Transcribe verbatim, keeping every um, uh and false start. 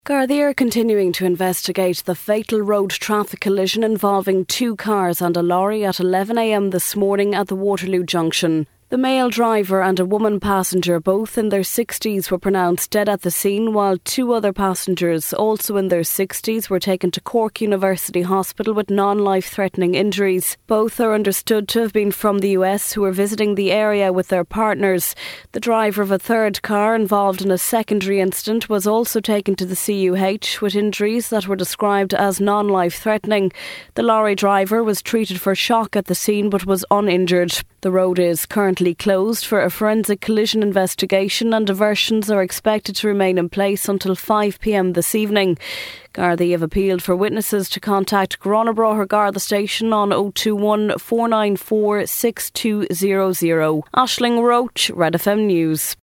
Gardaí are continuing to investigate the fatal road traffic collision involving two cars and a lorry at eleven a m this morning at the Waterloo Junction. The male driver and a woman passenger, both in their sixties, were pronounced dead at the scene, while two other passengers, also in their sixties, were taken to Cork University Hospital with non-life-threatening injuries. Both are understood to have been from the U S who were visiting the area with their partners. The driver of a third car involved in a secondary incident was also taken to the C U H with injuries that were described as non-life-threatening. The lorry driver was treated for shock at the scene but was uninjured. The road is currently closed for a forensic collision investigation, and diversions are expected to remain in place until five p m this evening. Gardaí have appealed for witnesses to contact Gronabrough Garda station on oh two one, four nine four, six two zero zero. Aisling Roach, Red F M News.